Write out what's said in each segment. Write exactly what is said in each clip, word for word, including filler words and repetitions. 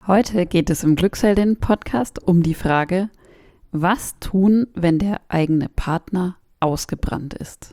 Heute geht es im Glücksheldin-Podcast um die Frage, was tun, wenn der eigene Partner ausgebrannt ist?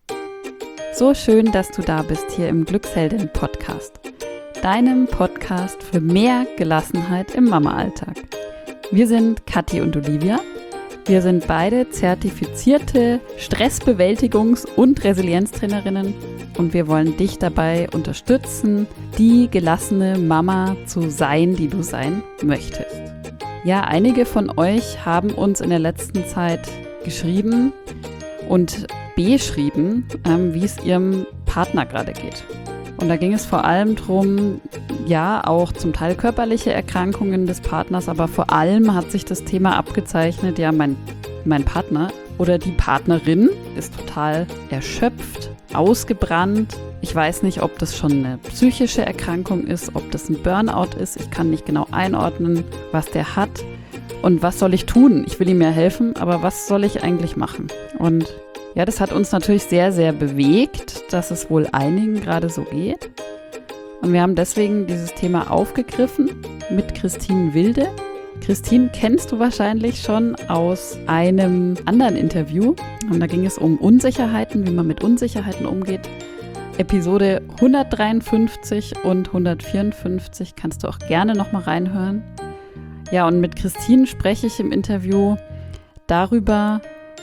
So schön, dass du da bist hier im Glücksheldin-Podcast, deinem Podcast für mehr Gelassenheit im Mama-Alltag. Wir sind Kathi und Olivia. Wir sind beide zertifizierte Stressbewältigungs- und Resilienztrainerinnen und wir wollen dich dabei unterstützen, die gelassene Mama zu sein, die du sein möchtest. Ja, einige von euch haben uns in der letzten Zeit geschrieben und beschrieben, ähm, wie es ihrem Partner gerade geht. Und da ging es vor allem darum, ja, auch zum Teil körperliche Erkrankungen des Partners, aber vor allem hat sich das Thema abgezeichnet, ja, mein, mein Partner oder die Partnerin ist total erschöpft, ausgebrannt. Ich weiß nicht, ob das schon eine psychische Erkrankung ist, ob das ein Burnout ist. Ich kann nicht genau einordnen, was der hat und was soll ich tun. Ich will ihm ja helfen, aber was soll ich eigentlich machen? Und ja, das hat uns natürlich sehr, sehr bewegt, dass es wohl einigen gerade so geht. Und wir haben deswegen dieses Thema aufgegriffen mit Christine Wilde. Christine kennst du wahrscheinlich schon aus einem anderen Interview. Und da ging es um Unsicherheiten, wie man mit Unsicherheiten umgeht. Episode hundertdreiundfünfzig und hundertvierundfünfzig kannst du auch gerne nochmal reinhören. Ja, und mit Christine spreche ich im Interview darüber,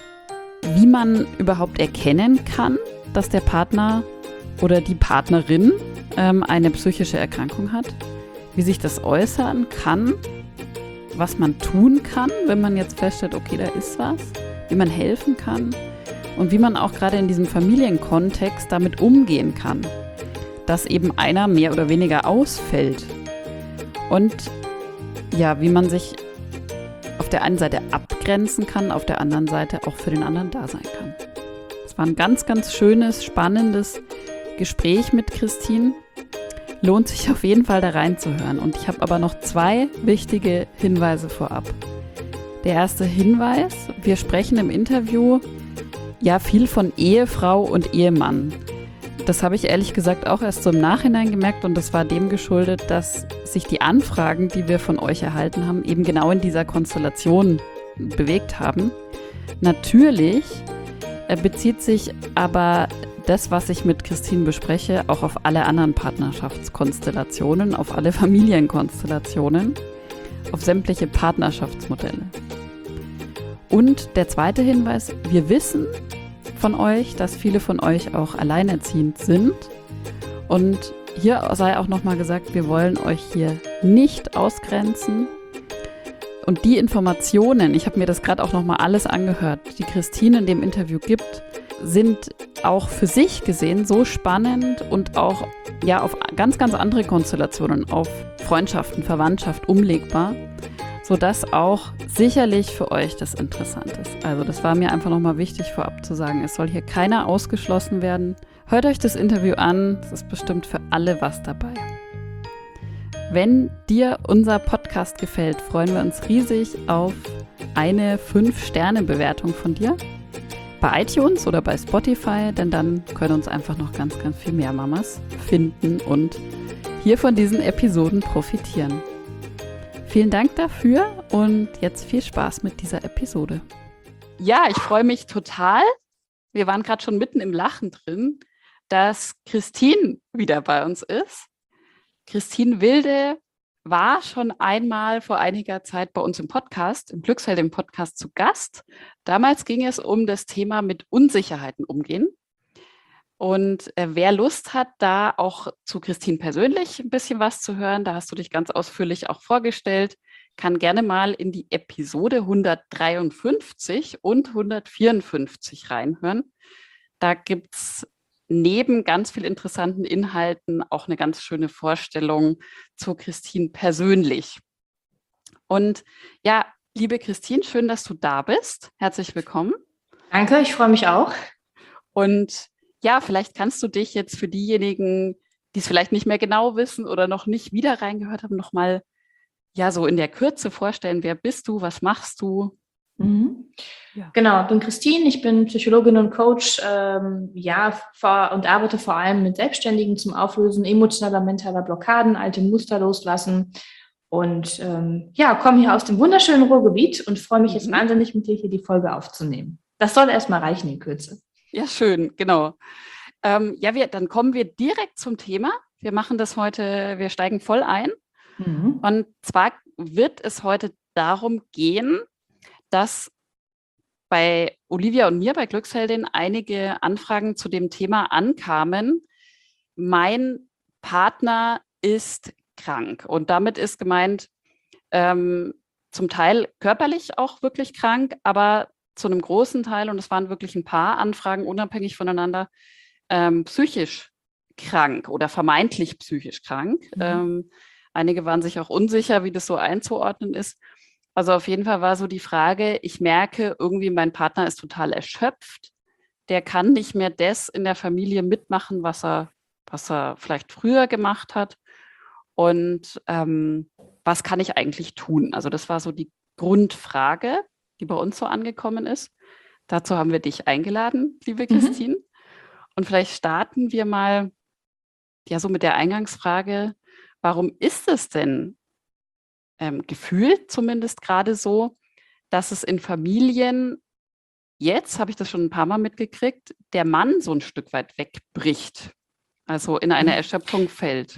wie man überhaupt erkennen kann, dass der Partner oder die Partnerin ähm, eine psychische Erkrankung hat, wie sich das äußern kann, was man tun kann, wenn man jetzt feststellt, okay, da ist was, wie man helfen kann und wie man auch gerade in diesem Familienkontext damit umgehen kann, dass eben einer mehr oder weniger ausfällt und ja, wie man sich auf der einen Seite abgrenzen kann, auf der anderen Seite auch für den anderen da sein kann. Es war ein ganz, ganz schönes, spannendes Gespräch mit Christine. Lohnt sich auf jeden Fall da reinzuhören. Und ich habe aber noch zwei wichtige Hinweise vorab. Der erste Hinweis, wir sprechen im Interview ja viel von Ehefrau und Ehemann. Das habe ich ehrlich gesagt auch erst so im Nachhinein gemerkt und das war dem geschuldet, dass sich die Anfragen, die wir von euch erhalten haben, eben genau in dieser Konstellation bewegt haben. Natürlich bezieht sich aber das, was ich mit Christine bespreche, auch auf alle anderen Partnerschaftskonstellationen, auf alle Familienkonstellationen, auf sämtliche Partnerschaftsmodelle. Und der zweite Hinweis, wir wissen von euch, dass viele von euch auch alleinerziehend sind. Und hier sei auch nochmal gesagt, wir wollen euch hier nicht ausgrenzen. Und die Informationen, ich habe mir das gerade auch nochmal alles angehört, die Christine in dem Interview gibt, sind auch für sich gesehen so spannend und auch ja auf ganz, ganz andere Konstellationen, auf Freundschaften, Verwandtschaft umlegbar, sodass auch sicherlich für euch das interessant ist. Also das war mir einfach nochmal wichtig vorab zu sagen, es soll hier keiner ausgeschlossen werden. Hört euch das Interview an, es ist bestimmt für alle was dabei. Wenn dir unser Podcast gefällt, freuen wir uns riesig auf eine fünf Sterne Bewertung von dir bei iTunes oder bei Spotify, denn dann können uns einfach noch ganz, ganz viel mehr Mamas finden und hier von diesen Episoden profitieren. Vielen Dank dafür und jetzt viel Spaß mit dieser Episode. Ja, ich freue mich total. Wir waren gerade schon mitten im Lachen drin, dass Christine wieder bei uns ist. Christine Wilde war schon einmal vor einiger Zeit bei uns im Podcast, im Glücksheldin-Podcast zu Gast. Damals ging es um das Thema mit Unsicherheiten umgehen. Und äh, wer Lust hat, da auch zu Christine persönlich ein bisschen was zu hören, da hast du dich ganz ausführlich auch vorgestellt, kann gerne mal in die Episode hundertdreiundfünfzig und hundertvierundfünfzig reinhören. Da gibt es neben ganz viel interessanten Inhalten auch eine ganz schöne Vorstellung zu Christine persönlich. Und ja, liebe Christine, schön, dass du da bist. Herzlich willkommen. Danke, ich freue mich auch. Und ja, vielleicht kannst du dich jetzt für diejenigen, die es vielleicht nicht mehr genau wissen oder noch nicht wieder reingehört haben, nochmal ja so in der Kürze vorstellen. Wer bist du? Was machst du? Mhm. Ja. Genau, ich bin Christine, ich bin Psychologin und Coach, ähm, ja, vor, und arbeite vor allem mit Selbstständigen zum Auflösen emotionaler, mentaler Blockaden, alte Muster loslassen Und ähm, ja, komme hier aus dem wunderschönen Ruhrgebiet und freue mich jetzt Mhm. wahnsinnig, mit dir hier die Folge aufzunehmen. Das soll erstmal reichen in Kürze. Ja, schön, genau. Ähm, ja, wir, dann kommen wir direkt zum Thema. Wir machen das heute, wir steigen voll ein. Mhm. Und zwar wird es heute darum gehen, dass bei Olivia und mir, bei Glücksheldin, einige Anfragen zu dem Thema ankamen. Mein Partner ist krank. Und damit ist gemeint, ähm, zum Teil körperlich auch wirklich krank, aber zu einem großen Teil, und es waren wirklich ein paar Anfragen unabhängig voneinander, ähm, psychisch krank oder vermeintlich psychisch krank. Mhm. Ähm, einige waren sich auch unsicher, wie das so einzuordnen ist. Also auf jeden Fall war so die Frage, ich merke irgendwie, mein Partner ist total erschöpft. Der kann nicht mehr das in der Familie mitmachen, was er, was er vielleicht früher gemacht hat. Und ähm, was kann ich eigentlich tun? Also das war so die Grundfrage, die bei uns so angekommen ist. Dazu haben wir dich eingeladen, liebe Christine. Mhm. Und vielleicht starten wir mal ja so mit der Eingangsfrage, warum ist es denn ähm, gefühlt zumindest gerade so, dass es in Familien, jetzt habe ich das schon ein paar Mal mitgekriegt, der Mann so ein Stück weit wegbricht, also in eine Erschöpfung fällt?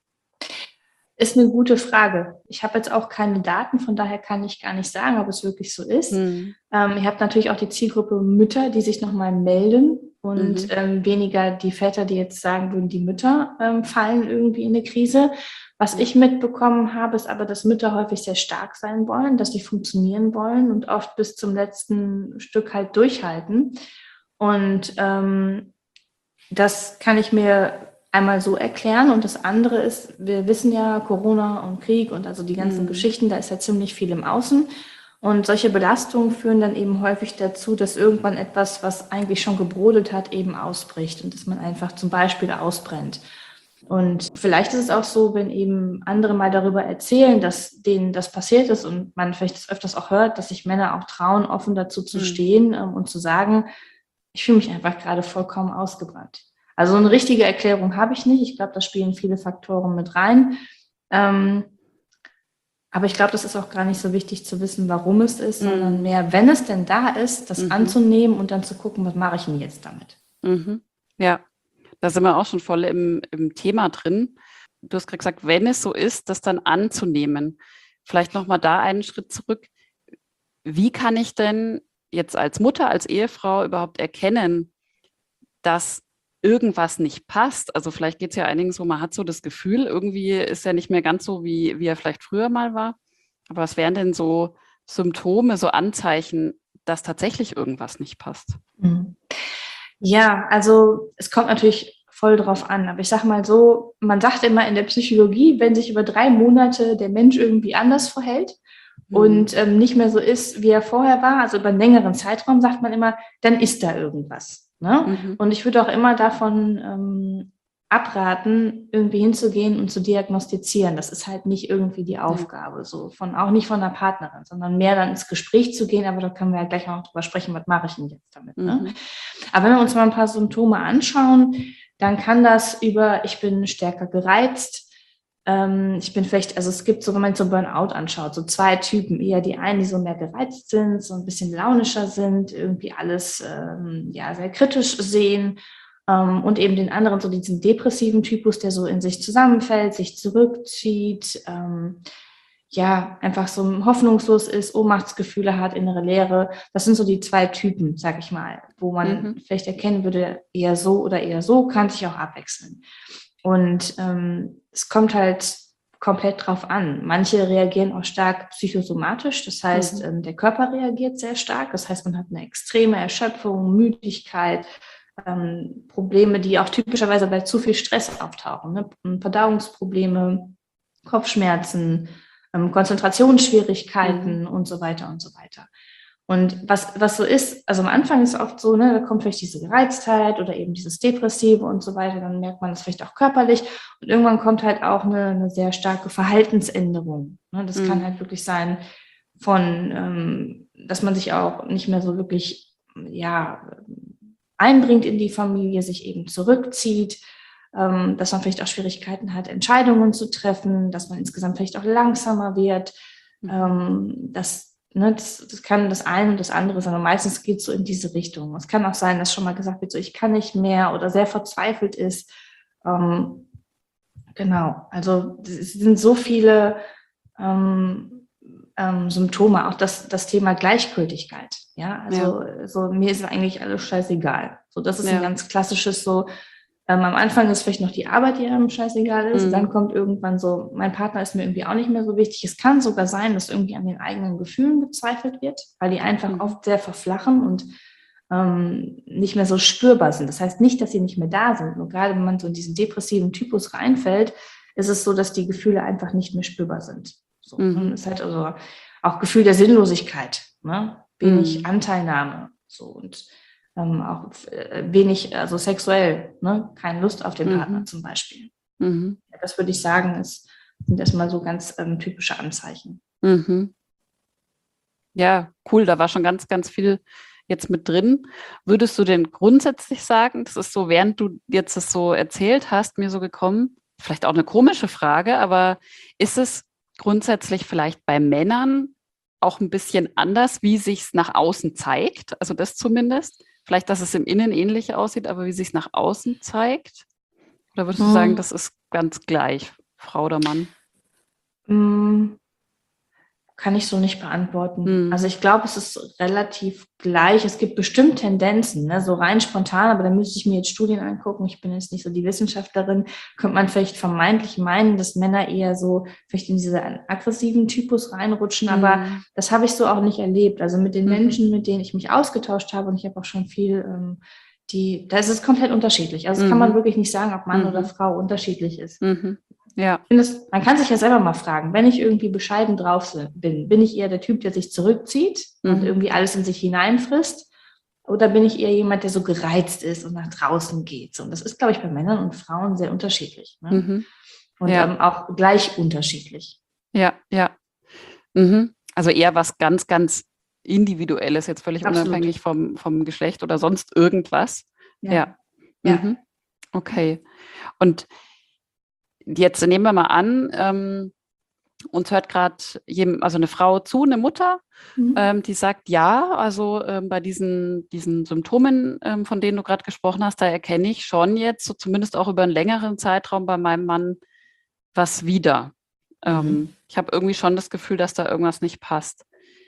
Ist eine gute Frage. Ich habe jetzt auch keine Daten, von daher kann ich gar nicht sagen, ob es wirklich so ist. Hm. Ähm, ihr habt natürlich auch die Zielgruppe Mütter, die sich nochmal melden und mhm. ähm, weniger die Väter, die jetzt sagen würden, die Mütter ähm, fallen irgendwie in eine Krise. Was mhm. ich mitbekommen habe, ist aber, dass Mütter häufig sehr stark sein wollen, dass sie funktionieren wollen und oft bis zum letzten Stück halt durchhalten. Und ähm, das kann ich mir einmal so erklären. Und das andere ist, wir wissen ja, Corona und Krieg und also die ganzen mhm. Geschichten, da ist ja ziemlich viel im Außen. Und solche Belastungen führen dann eben häufig dazu, dass irgendwann etwas, was eigentlich schon gebrodelt hat, eben ausbricht und dass man einfach zum Beispiel ausbrennt. Und vielleicht ist es auch so, wenn eben andere mal darüber erzählen, dass denen das passiert ist und man vielleicht das öfters auch hört, dass sich Männer auch trauen, offen dazu zu mhm. stehen ähm, und zu sagen, ich fühle mich einfach gerade vollkommen ausgebrannt. Also eine richtige Erklärung habe ich nicht. Ich glaube, da spielen viele Faktoren mit rein. Ähm, aber ich glaube, das ist auch gar nicht so wichtig zu wissen, warum es ist, mhm. sondern mehr, wenn es denn da ist, das mhm. anzunehmen und dann zu gucken, was mache ich denn jetzt damit. Mhm. Ja, da sind wir auch schon voll im, im Thema drin. Du hast gerade gesagt, wenn es so ist, das dann anzunehmen. Vielleicht nochmal da einen Schritt zurück. Wie kann ich denn jetzt als Mutter, als Ehefrau überhaupt erkennen, dass irgendwas nicht passt? Also vielleicht geht es ja einigen so, man hat so das Gefühl, irgendwie ist er nicht mehr ganz so, wie, wie er vielleicht früher mal war. Aber was wären denn so Symptome, so Anzeichen, dass tatsächlich irgendwas nicht passt? Ja, also es kommt natürlich voll drauf an. Aber ich sage mal so, man sagt immer in der Psychologie, wenn sich über drei Monate der Mensch irgendwie anders verhält, und ähm, nicht mehr so ist, wie er vorher war, also über einen längeren Zeitraum, sagt man immer, dann ist da irgendwas. Ne? Mhm. Und ich würde auch immer davon ähm, abraten, irgendwie hinzugehen und zu diagnostizieren. Das ist halt nicht irgendwie die Aufgabe, so von auch nicht von der Partnerin, sondern mehr dann ins Gespräch zu gehen, aber da können wir ja gleich noch drüber sprechen, was mache ich denn jetzt damit. Ne? Mhm. Aber wenn wir uns mal ein paar Symptome anschauen, dann kann das über, ich bin stärker gereizt, ich bin vielleicht, also es gibt so, wenn man so Burnout anschaut, so zwei Typen, eher die einen, die so mehr gereizt sind, so ein bisschen launischer sind, irgendwie alles ähm, ja sehr kritisch sehen ähm, und eben den anderen, so diesen depressiven Typus, der so in sich zusammenfällt, sich zurückzieht, ähm, ja, einfach so hoffnungslos ist, Ohnmachtsgefühle hat, innere Leere. Das sind so die zwei Typen, sag ich mal, wo man mhm. vielleicht erkennen würde, eher so oder eher so, kann sich auch abwechseln. Und ähm, es kommt halt komplett drauf an. Manche reagieren auch stark psychosomatisch, das heißt, mhm. ähm, der Körper reagiert sehr stark, das heißt, man hat eine extreme Erschöpfung, Müdigkeit, ähm, Probleme, die auch typischerweise bei zu viel Stress auftauchen, ne? Verdauungsprobleme, Kopfschmerzen, ähm, Konzentrationsschwierigkeiten mhm. und so weiter und so weiter. Und was, was so ist, also am Anfang ist es oft so, ne, da kommt vielleicht diese Gereiztheit oder eben dieses Depressive und so weiter, dann merkt man das vielleicht auch körperlich und irgendwann kommt halt auch eine, eine sehr starke Verhaltensänderung. Ne, das mhm. kann halt wirklich sein von, ähm, dass man sich auch nicht mehr so wirklich, ja, einbringt in die Familie, sich eben zurückzieht, ähm, dass man vielleicht auch Schwierigkeiten hat, Entscheidungen zu treffen, dass man insgesamt vielleicht auch langsamer wird. Mhm. Ähm, das, ne, das, das kann das eine und das andere sein. Und meistens geht es so in diese Richtung. Es kann auch sein, dass schon mal gesagt wird, so ich kann nicht mehr oder sehr verzweifelt ist. Ähm, genau, also es sind so viele ähm, ähm, Symptome, auch das, das Thema Gleichgültigkeit. Ja, also ja. So, mir ist eigentlich alles scheißegal. So, das ist ja. ein ganz klassisches so. Ähm, am Anfang ist vielleicht noch die Arbeit, die einem scheißegal ist. Mhm. Dann kommt irgendwann so, mein Partner ist mir irgendwie auch nicht mehr so wichtig. Es kann sogar sein, dass irgendwie an den eigenen Gefühlen gezweifelt wird, weil die einfach mhm. oft sehr verflachen und ähm, nicht mehr so spürbar sind. Das heißt nicht, dass sie nicht mehr da sind. Nur gerade wenn man so in diesen depressiven Typus reinfällt, ist es so, dass die Gefühle einfach nicht mehr spürbar sind. So, mhm. Es ist halt also auch Gefühl der Sinnlosigkeit, ne? Wenig mhm. Anteilnahme. So und Ähm, auch äh, wenig, also sexuell, ne? Keine Lust auf den Partner mhm. zum Beispiel. Mhm. Ja, das würde ich sagen, ist, sind erstmal so ganz ähm, typische Anzeichen. Mhm. Ja, cool, da war schon ganz, ganz viel jetzt mit drin. Würdest du denn grundsätzlich sagen, das ist so, während du jetzt das so erzählt hast, mir so gekommen, vielleicht auch eine komische Frage, aber ist es grundsätzlich vielleicht bei Männern auch ein bisschen anders, wie sich es nach außen zeigt? Also das zumindest? Vielleicht, dass es im Innen ähnlich aussieht, aber wie sich es nach außen zeigt? Oder würdest hm. du sagen, das ist ganz gleich, Frau oder Mann? Hm. Kann ich so nicht beantworten. Hm. Also ich glaube, es ist relativ gleich. Es gibt bestimmt Tendenzen, ne? So rein spontan, aber da müsste ich mir jetzt Studien angucken. Ich bin jetzt nicht so die Wissenschaftlerin. Könnte man vielleicht vermeintlich meinen, dass Männer eher so vielleicht in diesen aggressiven Typus reinrutschen, hm. aber das habe ich so auch nicht erlebt. Also mit den hm. Menschen, mit denen ich mich ausgetauscht habe, und ich habe auch schon viel, ähm, die, da ist es komplett unterschiedlich. Also das hm. kann man wirklich nicht sagen, ob Mann hm. oder Frau unterschiedlich ist. Mhm. Ja. Das, man kann sich ja selber mal fragen, wenn ich irgendwie bescheiden drauf bin, bin ich eher der Typ, der sich zurückzieht mhm. und irgendwie alles in sich hineinfrisst? Oder bin ich eher jemand, der so gereizt ist und nach draußen geht? Und das ist, glaube ich, bei Männern und Frauen sehr unterschiedlich. Ne? Mhm. Und ja. ähm, auch gleich unterschiedlich. Ja, ja. Mhm. Also eher was ganz, ganz Individuelles, jetzt völlig Absolut. unabhängig vom, vom Geschlecht oder sonst irgendwas. Ja. Ja. ja. Mhm. Okay. Und jetzt nehmen wir mal an, ähm, uns hört gerade also eine Frau zu, eine Mutter, mhm. ähm, die sagt, ja, also ähm, bei diesen, diesen Symptomen, ähm, von denen du gerade gesprochen hast, da erkenne ich schon jetzt, so zumindest auch über einen längeren Zeitraum bei meinem Mann, was wieder. Mhm. Ähm, ich habe irgendwie schon das Gefühl, dass da irgendwas nicht passt.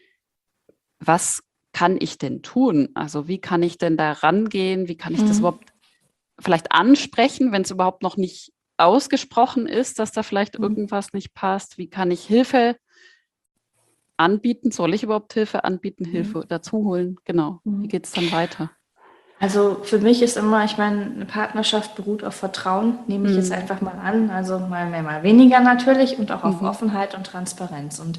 Was kann ich denn tun? Also wie kann ich denn da rangehen? Wie kann ich mhm. das überhaupt vielleicht ansprechen, wenn es überhaupt noch nicht ausgesprochen ist, dass da vielleicht mhm. irgendwas nicht passt? Wie kann ich Hilfe anbieten? Soll ich überhaupt Hilfe anbieten, Hilfe mhm. dazu holen? Genau. Mhm. Wie geht es dann weiter? Also für mich ist immer, ich meine, eine Partnerschaft beruht auf Vertrauen, nehme ich mhm. jetzt einfach mal an. Also mal mehr, mal weniger natürlich und auch auf mhm. Offenheit und Transparenz. Und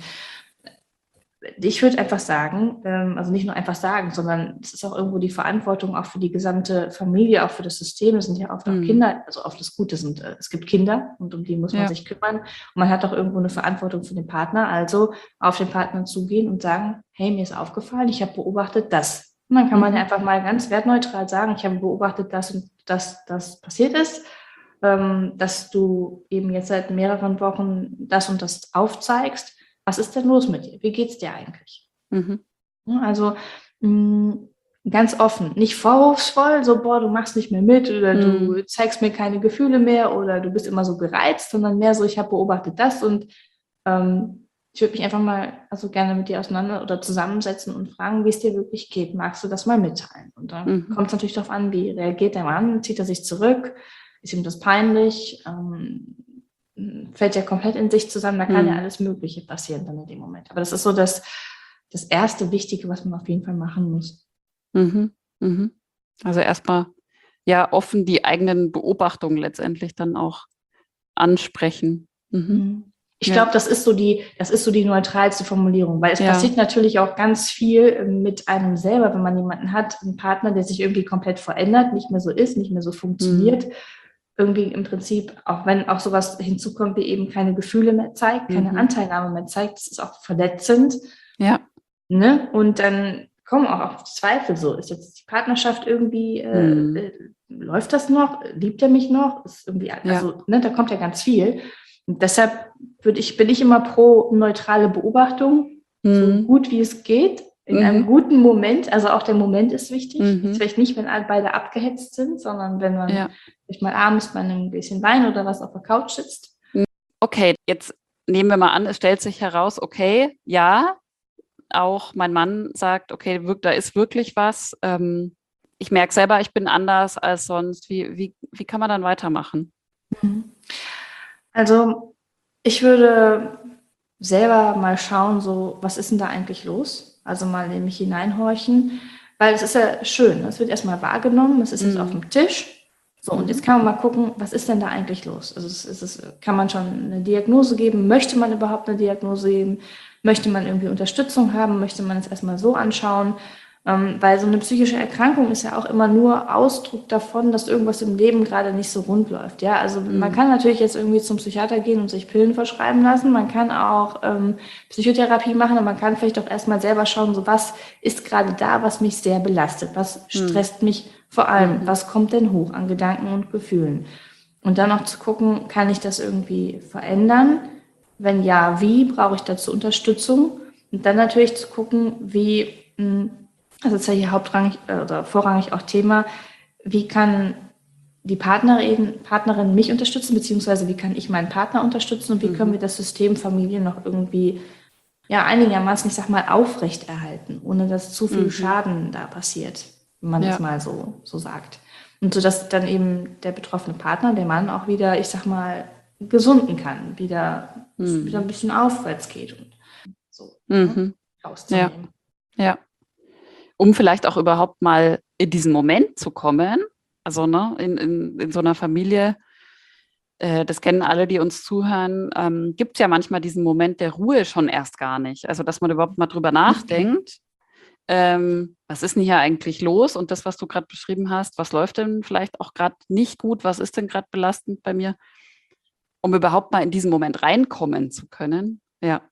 ich würde einfach sagen, also nicht nur einfach sagen, sondern es ist auch irgendwo die Verantwortung auch für die gesamte Familie, auch für das System. Es sind ja oft auch mhm. Kinder, also oft das Gute sind, es gibt Kinder und um die muss man ja. sich kümmern. Und man hat auch irgendwo eine Verantwortung für den Partner, also auf den Partner zugehen und sagen, hey, mir ist aufgefallen, ich habe beobachtet das. Und dann kann mhm. man ja einfach mal ganz wertneutral sagen, ich habe beobachtet, dass und das, das passiert ist, dass du eben jetzt seit mehreren Wochen das und das aufzeigst. Was ist denn los mit dir? Wie geht's dir eigentlich? Mhm. Also mh, ganz offen, nicht vorwurfsvoll, so, boah, du machst nicht mehr mit oder mhm. du zeigst mir keine Gefühle mehr oder du bist immer so gereizt, sondern mehr so, ich habe beobachtet das und ähm, ich würde mich einfach mal also gerne mit dir auseinander oder zusammensetzen und fragen, wie es dir wirklich geht. Magst du das mal mitteilen? Und dann mhm. kommt es natürlich darauf an, wie reagiert der Mann? Zieht er sich zurück? Ist ihm das peinlich? Ähm, fällt ja komplett in sich zusammen, da kann mhm. ja alles Mögliche passieren dann in dem Moment. Aber das ist so das, das erste Wichtige, was man auf jeden Fall machen muss. Mhm. Mhm. Also erstmal ja offen die eigenen Beobachtungen letztendlich dann auch ansprechen. Mhm. Ich ja. glaube, das ist so die, das ist so die neutralste Formulierung, weil es ja. passiert natürlich auch ganz viel mit einem selber, wenn man jemanden hat, einen Partner, der sich irgendwie komplett verändert, nicht mehr so ist, nicht mehr so funktioniert. Mhm. Irgendwie im Prinzip, auch wenn auch sowas hinzukommt, wie eben keine Gefühle mehr zeigt, keine mhm. Anteilnahme mehr zeigt, das ist auch verletzend. Ja. Ne? Und dann kommen auch auf Zweifel so. Ist jetzt die Partnerschaft irgendwie, äh, Mhm. äh, läuft das noch? Liebt er mich noch? Ist irgendwie, also, ne, da kommt ja ganz viel. Und deshalb würde ich, bin ich immer pro neutrale Beobachtung, so Mhm. gut wie es geht, in Mhm. einem guten Moment. Also auch der Moment ist wichtig. Mhm. Jetzt vielleicht nicht, wenn beide abgehetzt sind, sondern wenn man Ja. vielleicht mal abends bei einem bisschen Wein oder was auf der Couch sitzt. Okay, jetzt nehmen wir mal an, es stellt sich heraus, okay, ja, auch mein Mann sagt, okay, wirk- da ist wirklich was. Ähm, ich merke selber, ich bin anders als sonst. Wie, wie, wie kann man dann weitermachen? Also ich würde selber mal schauen, so, was ist denn da eigentlich los? Also mal in mich hineinhorchen, weil es ist ja schön, es wird erstmal wahrgenommen, es ist jetzt auf Mhm. dem Tisch. So, und Mhm. jetzt kann man mal gucken, was ist denn da eigentlich los? Also es, es ist, kann man schon eine Diagnose geben? Möchte man überhaupt eine Diagnose geben? Möchte man irgendwie Unterstützung haben? Möchte man es erstmal so anschauen? Ähm, weil so eine psychische Erkrankung ist ja auch immer nur Ausdruck davon, dass irgendwas im Leben gerade nicht so rund läuft. Ja, also man Mhm. kann natürlich jetzt irgendwie zum Psychiater gehen und sich Pillen verschreiben lassen. Man kann auch ähm, Psychotherapie machen, und man kann vielleicht auch erstmal selber schauen, so was ist gerade da, was mich sehr belastet, was stresst mich vor allem, Mhm. was kommt denn hoch an Gedanken und Gefühlen. Und dann auch zu gucken, kann ich das irgendwie verändern? Wenn ja, wie? Brauche ich dazu Unterstützung? Und dann natürlich zu gucken, wie, mh, also das ist ja hier hauptrangig äh, oder vorrangig auch Thema, wie kann die Partnerin, Partnerin mich unterstützen, beziehungsweise wie kann ich meinen Partner unterstützen und wie können Mhm. wir das System Familie noch irgendwie, ja, einigermaßen, ich sag mal, aufrechterhalten, ohne dass zu viel Mhm. Schaden da passiert, wenn man es Ja. mal so, so sagt. Und so, dass dann eben der betroffene Partner, der Mann, auch wieder, ich sag mal, gesunden kann, wieder, Mhm. wieder ein bisschen aufwärts geht und so, ne, Mhm. Ja, rauszunehmen. ja. Um vielleicht auch überhaupt mal in diesen Moment zu kommen, also ne, in, in, in so einer Familie, äh, das kennen alle, die uns zuhören, ähm, gibt es ja manchmal diesen Moment der Ruhe schon erst gar nicht. Also, dass man überhaupt mal drüber nachdenkt, ähm, was ist denn hier eigentlich los? Und das, was du gerade beschrieben hast, was läuft denn vielleicht auch gerade nicht gut? Was ist denn gerade belastend bei mir? Um überhaupt mal in diesen Moment reinkommen zu können. Ja.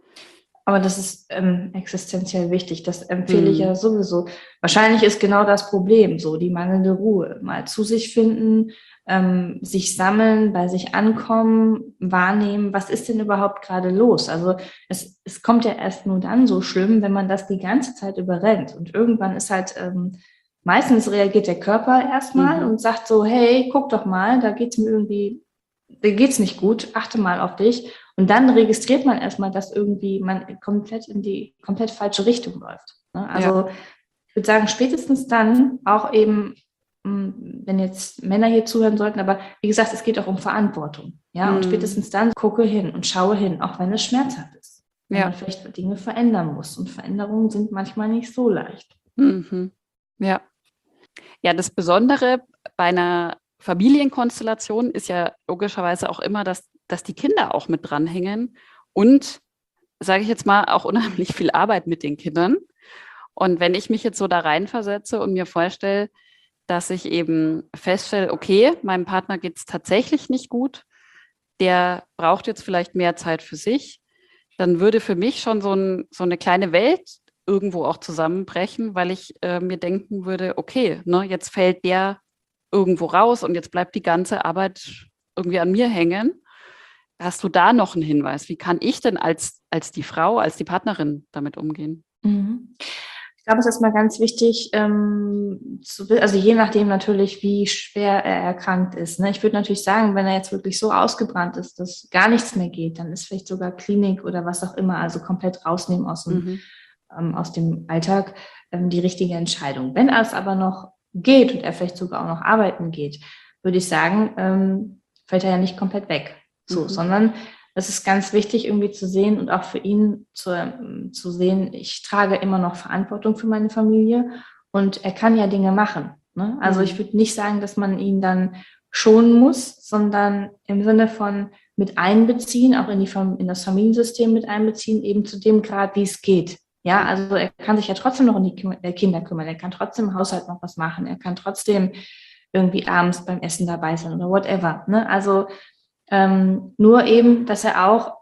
Aber das ist ähm, existenziell wichtig. Das empfehle ich ja Mhm. sowieso. Wahrscheinlich ist genau das Problem so, die mangelnde Ruhe. Mal zu sich finden, ähm, sich sammeln, bei sich ankommen, wahrnehmen, was ist denn überhaupt gerade los? Also es, es kommt ja erst nur dann so schlimm, wenn man das die ganze Zeit überrennt. Und irgendwann ist halt, ähm, meistens reagiert der Körper erstmal Mhm. und sagt so, hey, guck doch mal, da geht's mir irgendwie, dir geht's nicht gut, achte mal auf dich. Und dann registriert man erstmal, dass irgendwie man komplett in die komplett falsche Richtung läuft. Ne? Also Ja. ich würde sagen, spätestens dann auch eben, mh, wenn jetzt Männer hier zuhören sollten, aber wie gesagt, es geht auch um Verantwortung. Ja, und Mhm. spätestens dann gucke hin und schaue hin, auch wenn es schmerzhaft ist. Wenn man Ja. vielleicht Dinge verändern muss. Und Veränderungen sind manchmal nicht so leicht. Mhm. Ja. Ja, das Besondere bei einer Familienkonstellation ist ja logischerweise auch immer, dass, dass die Kinder auch mit dranhängen und, sage ich jetzt mal, auch unheimlich viel Arbeit mit den Kindern. Und wenn ich mich jetzt so da reinversetze und mir vorstelle, dass ich eben feststelle, okay, meinem Partner geht es tatsächlich nicht gut, der braucht jetzt vielleicht mehr Zeit für sich, dann würde für mich schon so, ein, so eine kleine Welt irgendwo auch zusammenbrechen, weil ich äh, mir denken würde, okay, ne, jetzt fällt der irgendwo raus und jetzt bleibt die ganze Arbeit irgendwie an mir hängen. Hast du da noch einen Hinweis? Wie kann ich denn als, als die Frau, als die Partnerin damit umgehen? Mhm. Ich glaube, es ist mal ganz wichtig, ähm, zu, also je nachdem natürlich, wie schwer er erkrankt ist. Ne? Ich würde natürlich sagen, wenn er jetzt wirklich so ausgebrannt ist, dass gar nichts mehr geht, dann ist vielleicht sogar Klinik oder was auch immer, also komplett rausnehmen aus dem, Mhm. ähm, aus dem Alltag, ähm, die richtige Entscheidung. Wenn es aber noch geht und er vielleicht sogar auch noch arbeiten geht, würde ich sagen, ähm, fällt er ja nicht komplett weg. So, Mhm. sondern das ist ganz wichtig irgendwie zu sehen und auch für ihn zu, ähm, zu sehen, ich trage immer noch Verantwortung für meine Familie und er kann ja Dinge machen. Ne? Also ich Mhm. würde nicht sagen, dass man ihn dann schonen muss, sondern im Sinne von mit einbeziehen, auch in, die, in das Familiensystem mit einbeziehen, eben zu dem Grad, wie es geht. Ja, also er kann sich ja trotzdem noch um die Kinder kümmern, er kann trotzdem im Haushalt noch was machen, er kann trotzdem irgendwie abends beim Essen dabei sein oder whatever. Ne? Also ähm, nur eben, dass er auch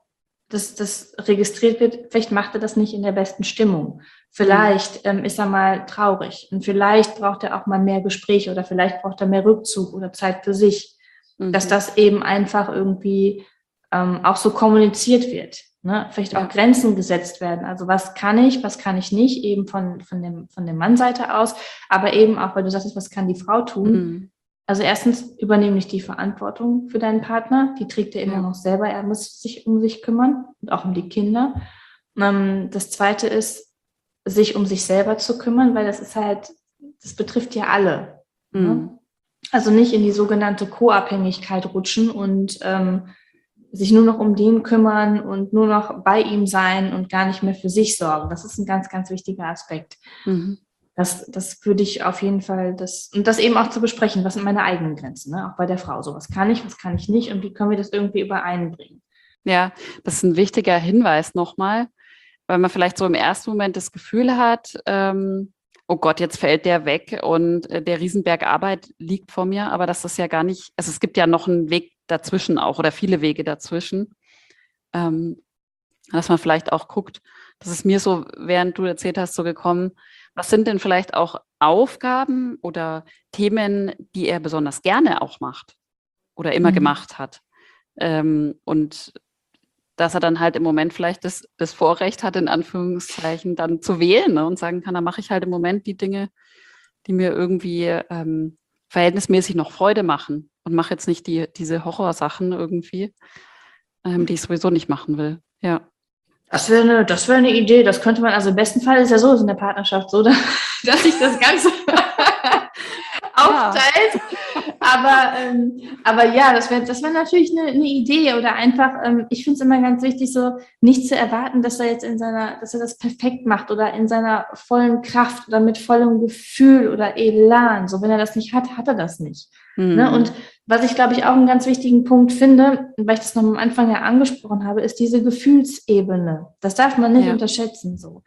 dass das registriert wird, vielleicht macht er das nicht in der besten Stimmung. Vielleicht ähm, ist er mal traurig und vielleicht braucht er auch mal mehr Gespräche oder vielleicht braucht er mehr Rückzug oder Zeit für sich. Mhm. Dass das eben einfach irgendwie ähm, auch so kommuniziert wird. Ne? Vielleicht ja. auch Grenzen gesetzt werden. Also was kann ich, was kann ich nicht, eben von, von dem, von der Mannseite aus, aber eben auch, weil du sagst, was kann die Frau tun. Mhm. Also erstens, übernehme nicht die Verantwortung für deinen Partner. Die trägt er immer ja. noch selber. Er muss sich um sich kümmern und auch um die Kinder. Ähm, das Zweite ist, sich um sich selber zu kümmern, weil das ist halt, das betrifft ja alle. Mhm. Ne? Also nicht in die sogenannte Co-Abhängigkeit rutschen und ähm, sich nur noch um den kümmern und nur noch bei ihm sein und gar nicht mehr für sich sorgen. Das ist ein ganz, ganz wichtiger Aspekt. Mhm. Das, das würde ich auf jeden Fall, das, und das eben auch zu besprechen, was sind meine eigenen Grenzen, ne? Auch bei der Frau. So, was kann ich, was kann ich nicht und wie können wir das irgendwie übereinbringen? Ja, das ist ein wichtiger Hinweis nochmal, weil man vielleicht so im ersten Moment das Gefühl hat, ähm, oh Gott, jetzt fällt der weg und äh, der Riesenberg Arbeit liegt vor mir, aber das ist ja gar nicht, also es gibt ja noch einen Weg dazwischen auch oder viele Wege dazwischen, ähm, dass man vielleicht auch guckt, das ist mir so, während du erzählt hast, so gekommen, was sind denn vielleicht auch Aufgaben oder Themen, die er besonders gerne auch macht oder immer mhm. gemacht hat, ähm, und dass er dann halt im Moment vielleicht das, das Vorrecht hat, in Anführungszeichen, dann zu wählen, ne, und sagen kann, da mache ich halt im Moment die Dinge, die mir irgendwie ähm, verhältnismäßig noch Freude machen und mache jetzt nicht die, diese Horrorsachen irgendwie, ähm, die ich sowieso nicht machen will. Ja. Das wäre eine, das wäre eine Idee. Das könnte man, also im besten Fall ist ja so in der Partnerschaft so, dass sich das Ganze aufteilt. Aber, ähm, aber ja, das wäre das wär natürlich eine, eine Idee oder einfach, ähm, ich finde es immer ganz wichtig, so nicht zu erwarten, dass er jetzt in seiner, dass er das perfekt macht oder in seiner vollen Kraft oder mit vollem Gefühl oder Elan. So, wenn er das nicht hat, hat er das nicht. Mhm. Ne? Und was ich, glaube ich, auch einen ganz wichtigen Punkt finde, weil ich das noch am Anfang ja angesprochen habe, ist diese Gefühlsebene. Das darf man nicht ja. unterschätzen. So.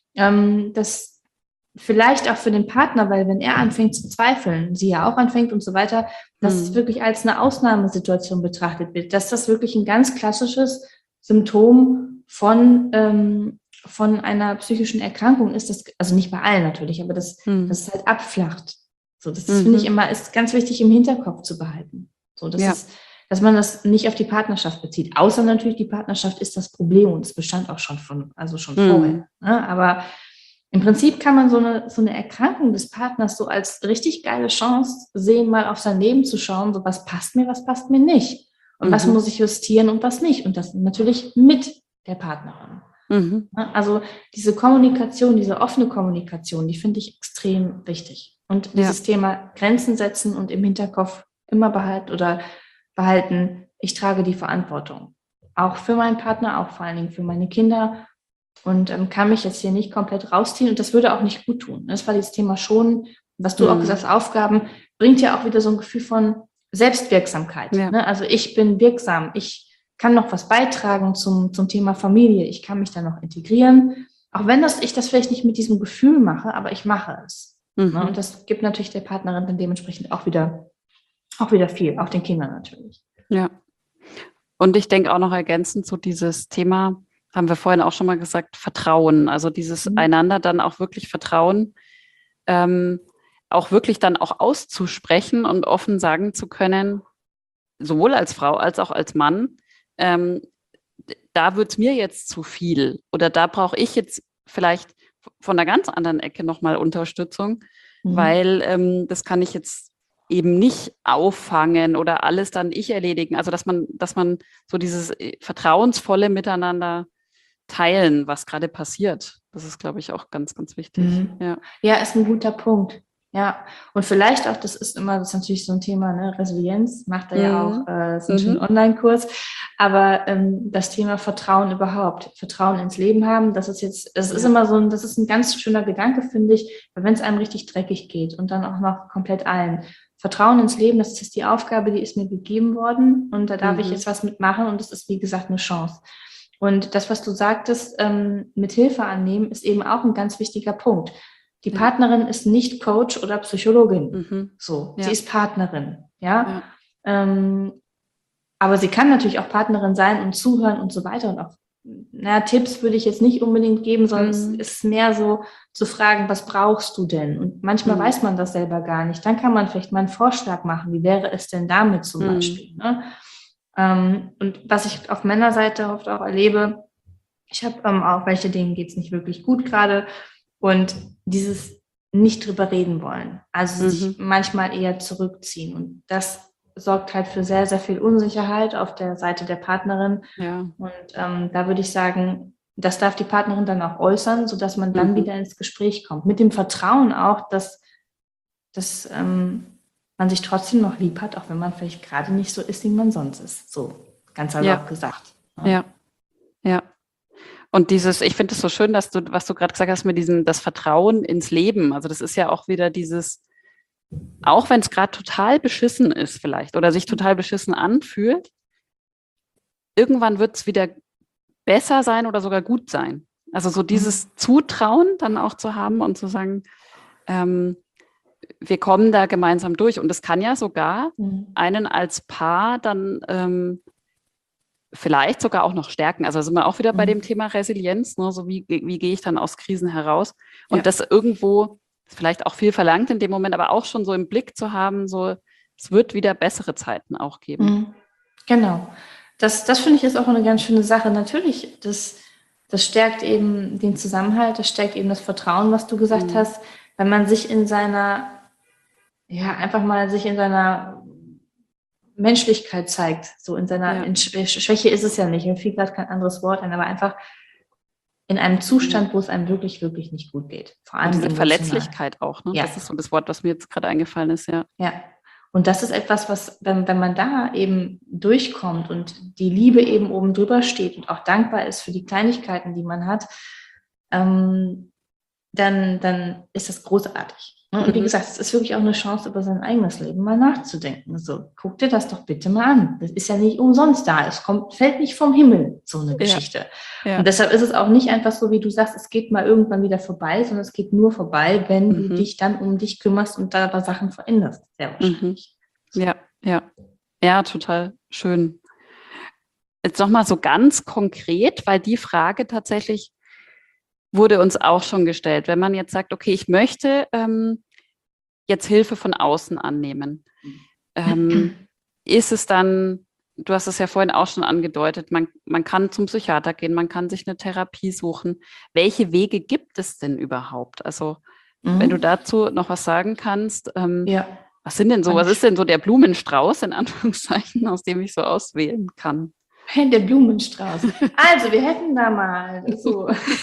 Ähm, das vielleicht auch für den Partner, weil wenn er anfängt zu zweifeln, sie ja auch anfängt und so weiter, dass mhm. es wirklich als eine Ausnahmesituation betrachtet wird, dass das wirklich ein ganz klassisches Symptom von, ähm, von einer psychischen Erkrankung ist, das, also nicht bei allen natürlich, aber das, mhm. das halt abflacht. So, das mhm. finde ich immer, ist ganz wichtig im Hinterkopf zu behalten. So, das ja. ist, dass man das nicht auf die Partnerschaft bezieht. Außer natürlich, die Partnerschaft ist das Problem und es bestand auch schon von, also schon mhm. vorher. Ne? Aber im Prinzip kann man so eine, so eine Erkrankung des Partners so als richtig geile Chance sehen, mal auf sein Leben zu schauen, so was passt mir, was passt mir nicht. Und mhm. was muss ich justieren und was nicht. Und das natürlich mit der Partnerin. Mhm. Also diese Kommunikation, diese offene Kommunikation, die finde ich extrem wichtig. Und dieses ja. Thema Grenzen setzen und im Hinterkopf immer behalten oder behalten, ich trage die Verantwortung. Auch für meinen Partner, auch vor allen Dingen für meine Kinder. Und ähm, kann mich jetzt hier nicht komplett rausziehen. Und das würde auch nicht gut tun. Das war dieses Thema schon, was du mhm. auch gesagt hast, Aufgaben, bringt ja auch wieder so ein Gefühl von Selbstwirksamkeit. Ja. Ne? Also ich bin wirksam, ich kann noch was beitragen zum, zum Thema Familie, ich kann mich da noch integrieren. Auch wenn das, ich das vielleicht nicht mit diesem Gefühl mache, aber ich mache es. Mhm. Ne? Und das gibt natürlich der Partnerin dann dementsprechend auch wieder, auch wieder viel, auch den Kindern natürlich. Ja. Und ich denke auch noch ergänzend zu dieses Thema, haben wir vorhin auch schon mal gesagt, Vertrauen, also dieses mhm. einander dann auch wirklich Vertrauen, ähm, auch wirklich dann auch auszusprechen und offen sagen zu können, sowohl als Frau als auch als Mann, ähm, da wird es mir jetzt zu viel oder da brauche ich jetzt vielleicht von einer ganz anderen Ecke nochmal Unterstützung, mhm. weil ähm, das kann ich jetzt eben nicht auffangen oder alles dann ich erledigen. Also dass man, dass man so dieses vertrauensvolle Miteinander teilen, was gerade passiert. Das ist, glaube ich, auch ganz, ganz wichtig. Mhm. Ja. ja, ist ein guter Punkt. Ja, und vielleicht auch, das ist immer, das ist natürlich so ein Thema, ne, Resilienz, macht er mhm. ja auch, äh, ist ein mhm. schöner Online-Kurs, aber ähm, das Thema Vertrauen überhaupt, Vertrauen ins Leben haben, das ist jetzt, das ist immer so ein, das ist ein ganz schöner Gedanke, finde ich, weil wenn es einem richtig dreckig geht und dann auch noch komplett allen. Vertrauen ins Leben, das ist die Aufgabe, die ist mir gegeben worden und da darf mhm. ich jetzt was mitmachen und das ist, wie gesagt, eine Chance. Und das, was du sagtest, ähm, mit Hilfe annehmen, ist eben auch ein ganz wichtiger Punkt. Die ja. Partnerin ist nicht Coach oder Psychologin. Mhm. So, ja. sie ist Partnerin, ja. ja. Ähm, aber sie kann natürlich auch Partnerin sein und zuhören und so weiter und auch na, Tipps würde ich jetzt nicht unbedingt geben, sondern Mhm. es ist mehr so zu fragen, was brauchst du denn? Und manchmal Mhm. weiß man das selber gar nicht. Dann kann man vielleicht mal einen Vorschlag machen. Wie wäre es denn damit zum Mhm. Beispiel? Ne? Ähm, und was ich auf Männerseite oft auch erlebe, ich habe ähm, auch welche, denen geht es nicht wirklich gut gerade. Und dieses nicht drüber reden wollen. Also Mhm. sich manchmal eher zurückziehen. Und das sorgt halt für sehr, sehr viel Unsicherheit auf der Seite der Partnerin. Ja. Und ähm, da würde ich sagen, das darf die Partnerin dann auch äußern, sodass man dann Mhm. wieder ins Gespräch kommt. Mit dem Vertrauen auch, dass, dass ähm, man sich trotzdem noch lieb hat, auch wenn man vielleicht gerade nicht so ist, wie man sonst ist. So ganz salopp Ja. gesagt. Ja, ja. Und dieses, ich finde es so schön, dass du, was du gerade gesagt hast, mit diesem, das Vertrauen ins Leben. Also das ist ja auch wieder dieses, auch wenn es gerade total beschissen ist vielleicht oder sich total beschissen anfühlt, irgendwann wird es wieder besser sein oder sogar gut sein. Also so dieses Zutrauen dann auch zu haben und zu sagen, ähm, wir kommen da gemeinsam durch. Und das kann ja sogar Mhm. einen als Paar dann ähm, vielleicht sogar auch noch stärken. Also sind wir auch wieder bei dem Thema Resilienz, ne? So wie, wie gehe ich dann aus Krisen heraus? Und Ja. das irgendwo vielleicht auch viel verlangt in dem Moment, aber auch schon so im Blick zu haben, so es wird wieder bessere Zeiten auch geben. Mhm. Genau. Das, das finde ich ist auch eine ganz schöne Sache. Natürlich, das, das stärkt eben den Zusammenhalt, das stärkt eben das Vertrauen, was du gesagt Mhm. hast, wenn man sich in seiner, ja, einfach mal sich in seiner Menschlichkeit zeigt, so in seiner, Ja. in Schwäche ist es ja nicht, mir fiel gerade kein anderes Wort ein, aber einfach in einem Zustand, wo es einem wirklich, wirklich nicht gut geht. Vor allem Und diese emotional. Verletzlichkeit auch, ne? Ja. Das ist so das Wort, was mir jetzt gerade eingefallen ist, ja. Ja. Und das ist etwas, was, wenn, wenn man da eben durchkommt und die Liebe eben oben drüber steht und auch dankbar ist für die Kleinigkeiten, die man hat, ähm, dann, dann ist das großartig. Und wie Mhm. gesagt, es ist wirklich auch eine Chance, über sein eigenes Leben mal nachzudenken. So, guck dir das doch bitte mal an. Das ist ja nicht umsonst da. Es kommt, fällt nicht vom Himmel, so eine Geschichte. Ja. Ja. Und deshalb ist es auch nicht einfach so, wie du sagst, es geht mal irgendwann wieder vorbei, sondern es geht nur vorbei, wenn Mhm. du dich dann um dich kümmerst und da aber Sachen veränderst. Sehr wahrscheinlich. Mhm. Ja, ja. Ja, total schön. Jetzt nochmal so ganz konkret, weil die Frage tatsächlich wurde uns auch schon gestellt. Wenn man jetzt sagt, okay, ich möchte ähm, jetzt Hilfe von außen annehmen, ähm, ist es dann, du hast es ja vorhin auch schon angedeutet, man, man kann zum Psychiater gehen, man kann sich eine Therapie suchen. Welche Wege gibt es denn überhaupt? Also Mhm. wenn du dazu noch was sagen kannst, ähm, Ja. was sind denn so, was ist denn so der Blumenstrauß in Anführungszeichen, aus dem ich so auswählen kann? Der Blumenstrauß. Also, wir hätten da mal so.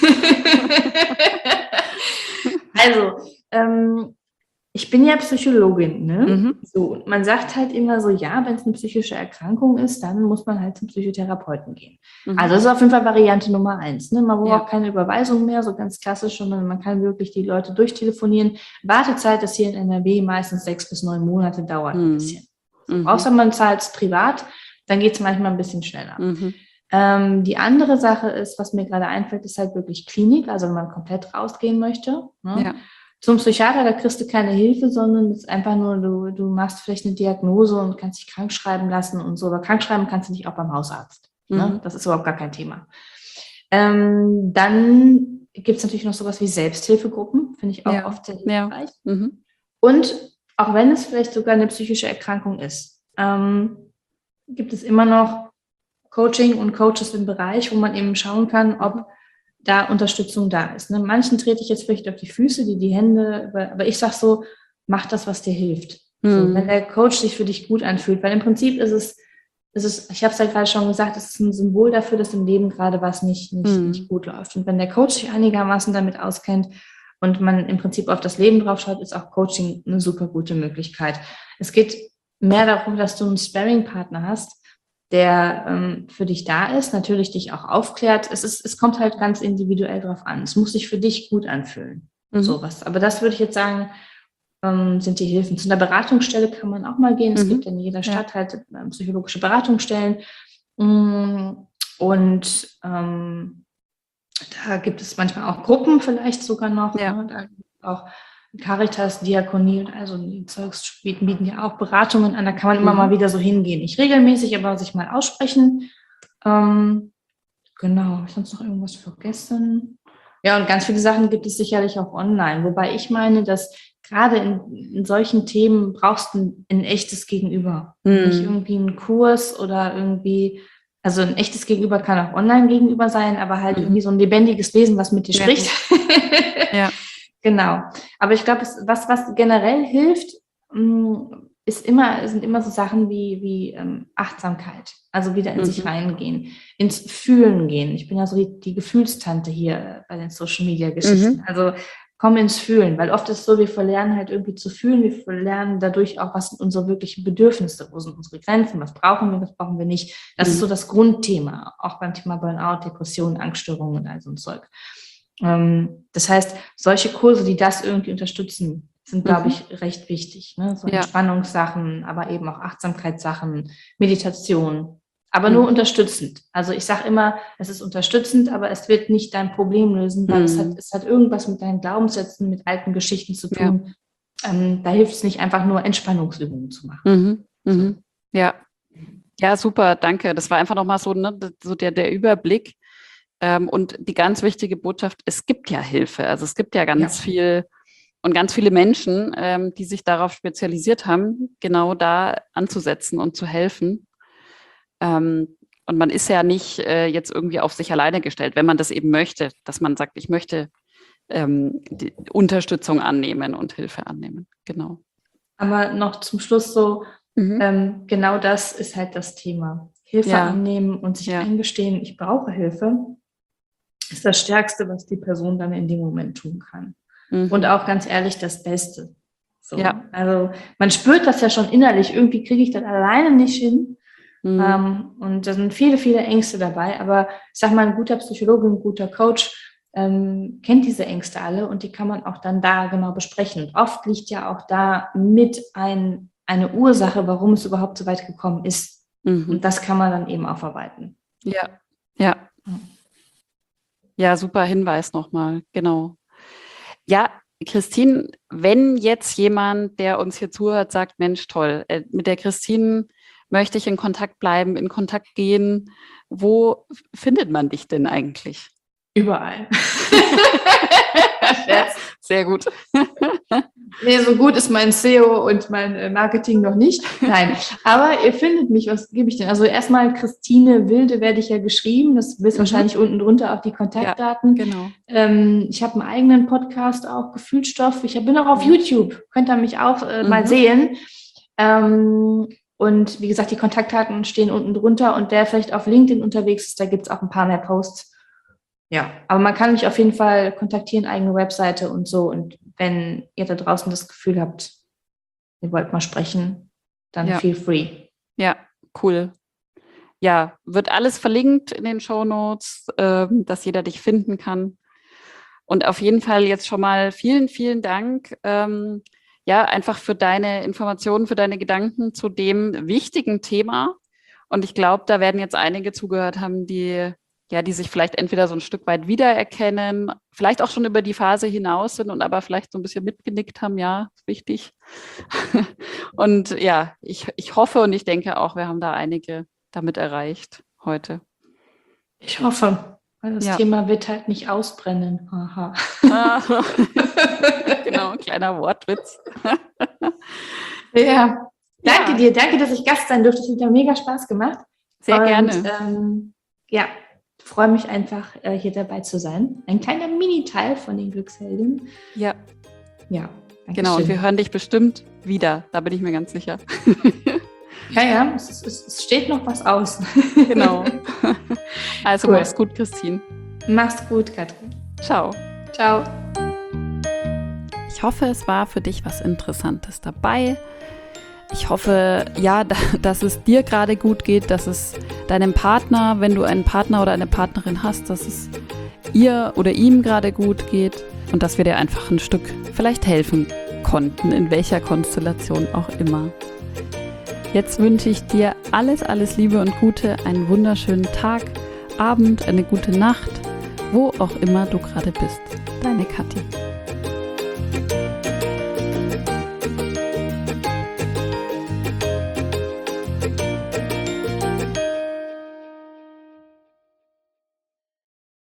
Also, ähm, ich bin ja Psychologin, ne? Mhm. So, und man sagt halt immer so, ja, wenn es eine psychische Erkrankung ist, dann muss man halt zum Psychotherapeuten gehen. Mhm. Also, das ist auf jeden Fall Variante Nummer eins. Ne? Man braucht Ja. auch keine Überweisung mehr, so ganz klassisch, sondern man kann wirklich die Leute durchtelefonieren. Wartezeit ist hier in N R W meistens sechs bis neun Monate, dauert ein Mhm. bisschen. So, Mhm. außer man zahlt es privat, dann geht es manchmal ein bisschen schneller. Mhm. Ähm, die andere Sache ist, was mir gerade einfällt, ist halt wirklich Klinik, also wenn man komplett rausgehen möchte. Ne? Ja. Zum Psychiater, da kriegst du keine Hilfe, sondern es ist einfach nur, du, du machst vielleicht eine Diagnose und kannst dich krank schreiben lassen und so. Aber krank schreiben kannst du dich auch beim Hausarzt. Mhm. Ne? Das ist überhaupt gar kein Thema. Ähm, dann gibt es natürlich noch sowas wie Selbsthilfegruppen, finde ich auch Ja. oft sehr Ja. hilfreich. Mhm. Und auch wenn es vielleicht sogar eine psychische Erkrankung ist, ähm, gibt es immer noch Coaching und Coaches im Bereich, wo man eben schauen kann, ob da Unterstützung da ist. Ne? Manchen trete ich jetzt vielleicht auf die Füße, die die Hände, aber ich sage so, mach das, was dir hilft. Mhm. So, wenn der Coach sich für dich gut anfühlt, weil im Prinzip ist es, ist es ich habe es ja gerade schon gesagt, es ist ein Symbol dafür, dass im Leben gerade was nicht, nicht, Mhm. nicht gut läuft. Und wenn der Coach sich einigermaßen damit auskennt und man im Prinzip auf das Leben drauf schaut, ist auch Coaching eine super gute Möglichkeit. Es geht mehr darum, dass du einen Sparring-Partner hast, der ähm, für dich da ist, natürlich dich auch aufklärt. Es ist, es kommt halt ganz individuell drauf an. Es muss sich für dich gut anfühlen. Mhm. Sowas. Aber das würde ich jetzt sagen, ähm, sind die Hilfen. Zu einer Beratungsstelle kann man auch mal gehen. Es Mhm. gibt in jeder Stadt Ja. halt ähm, psychologische Beratungsstellen. Und ähm, da gibt es manchmal auch Gruppen vielleicht sogar noch. Ja. Ne? Da gibt es auch Caritas, Diakonie und also die Zeugs bieten, bieten ja auch Beratungen an, da kann man immer Mhm. mal wieder so hingehen. Nicht regelmäßig, aber sich mal aussprechen. Ähm, genau, ich habe sonst noch irgendwas vergessen. Ja, und ganz viele Sachen gibt es sicherlich auch online, wobei ich meine, dass gerade in, in solchen Themen brauchst du ein, ein echtes Gegenüber. Mhm. Nicht irgendwie einen Kurs oder irgendwie, also ein echtes Gegenüber kann auch online gegenüber sein, aber halt Mhm. irgendwie so ein lebendiges Wesen, was mit dir Ja. spricht. Ja. Genau. Aber ich glaube, was, was generell hilft, ist immer, sind immer so Sachen wie, wie ähm, Achtsamkeit. Also wieder in Mhm. sich reingehen, ins Fühlen gehen. Ich bin ja so die, die Gefühlstante hier bei den Social-Media-Geschichten. Mhm. Also komm ins Fühlen, weil oft ist es so, wir verlernen halt irgendwie zu fühlen, wir verlernen dadurch auch, was sind unsere wirklichen Bedürfnisse, wo sind unsere Grenzen, was brauchen wir, was brauchen wir nicht. Das Mhm. ist so das Grundthema, auch beim Thema Burnout, Depressionen, Angststörungen und all so ein Zeug. Ähm, das heißt, solche Kurse, die das irgendwie unterstützen, sind, glaube ich, mhm. recht wichtig. Ne? So Ja. Entspannungssachen, aber eben auch Achtsamkeitssachen, Meditation, aber Mhm. nur unterstützend. Also ich sage immer, es ist unterstützend, aber es wird nicht dein Problem lösen, weil Mhm. es, hat, es hat irgendwas mit deinen Glaubenssätzen, mit alten Geschichten zu tun. Ja. Ähm, da hilft es nicht einfach nur, Entspannungsübungen zu machen. Mhm. Mhm. So. Ja. Ja, super, danke. Das war einfach nochmal so, ne, so der, der Überblick. Ähm, und die ganz wichtige Botschaft, es gibt ja Hilfe. Also es gibt ja ganz ja. viel und ganz viele Menschen, ähm, die sich darauf spezialisiert haben, genau da anzusetzen und zu helfen. Ähm, und man ist ja nicht äh, jetzt irgendwie auf sich alleine gestellt, wenn man das eben möchte, dass man sagt, ich möchte ähm, die Unterstützung annehmen und Hilfe annehmen. Genau. Aber noch zum Schluss so, mhm. ähm, genau das ist halt das Thema. Hilfe ja. annehmen und sich ja. eingestehen, ich brauche Hilfe, ist das Stärkste, was die Person dann in dem Moment tun kann. Mhm. Und auch ganz ehrlich, das Beste. So. Ja. Also man spürt das ja schon innerlich, irgendwie kriege ich das alleine nicht hin. Mhm. Ähm, und da sind viele, viele Ängste dabei. Aber ich sag mal, ein guter Psychologe, ein guter Coach ähm, kennt diese Ängste alle und die kann man auch dann da genau besprechen. Und oft liegt ja auch da mit ein, eine Ursache, warum es überhaupt so weit gekommen ist. Mhm. Und das kann man dann eben aufarbeiten. Ja, ja. Ja, super Hinweis nochmal, genau. Ja, Christine, wenn jetzt jemand, der uns hier zuhört, sagt, Mensch, toll, äh, mit der Christine möchte ich in Kontakt bleiben, in Kontakt gehen, wo findet man dich denn eigentlich? Überall. Sehr gut. Nee, so gut ist mein S E O und mein Marketing noch nicht. Nein, aber ihr findet mich, was gebe ich denn? Also erstmal Christine Wilde werde ich ja geschrieben. Das wisst mhm. wahrscheinlich unten drunter auch die Kontaktdaten. Ja, genau. Ähm, ich habe einen eigenen Podcast auch, Gefühlsstoff. Ich bin auch auf mhm. YouTube. Könnt ihr mich auch äh, mhm. mal sehen. Ähm, und wie gesagt, die Kontaktdaten stehen unten drunter. Und wer vielleicht auf LinkedIn unterwegs ist, da gibt es auch ein paar mehr Posts. Ja, aber man kann mich auf jeden Fall kontaktieren, eigene Webseite und so. Und wenn ihr da draußen das Gefühl habt, ihr wollt mal sprechen, dann ja. feel free. Ja, cool. Ja, wird alles verlinkt in den Shownotes, äh, dass jeder dich finden kann. Und auf jeden Fall jetzt schon mal vielen, vielen Dank. Ähm, ja, einfach für deine Informationen, für deine Gedanken zu dem wichtigen Thema. Und ich glaube, da werden jetzt einige zugehört haben, die ja, die sich vielleicht entweder so ein Stück weit wiedererkennen, vielleicht auch schon über die Phase hinaus sind und aber vielleicht so ein bisschen mitgenickt haben, ja, wichtig. Und ja, ich, ich hoffe und ich denke auch, wir haben da einige damit erreicht heute. Ich hoffe, weil das ja. Thema wird halt nicht ausbrennen. Aha. Genau, ein kleiner Wortwitz. Ja, danke ja. dir, danke, dass ich Gast sein durfte. Es hat mir mega Spaß gemacht. Sehr und, gerne. Ähm, ja, ich freue mich einfach, äh, hier dabei zu sein. Ein kleiner Mini-Teil von den Glücksheldinnen. Ja. Ja. Genau, und wir hören dich bestimmt wieder. Da bin ich mir ganz sicher. Ja, ja, es, es, es steht noch was aus. Genau. Also cool. Mach's gut, Christine. Mach's gut, Katrin. Ciao. Ciao. Ich hoffe, es war für dich was Interessantes dabei. Ich hoffe, ja, dass es dir gerade gut geht, dass es deinem Partner, wenn du einen Partner oder eine Partnerin hast, dass es ihr oder ihm gerade gut geht und dass wir dir einfach ein Stück vielleicht helfen konnten, in welcher Konstellation auch immer. Jetzt wünsche ich dir alles, alles Liebe und Gute, einen wunderschönen Tag, Abend, eine gute Nacht, wo auch immer du gerade bist. Deine Kathi.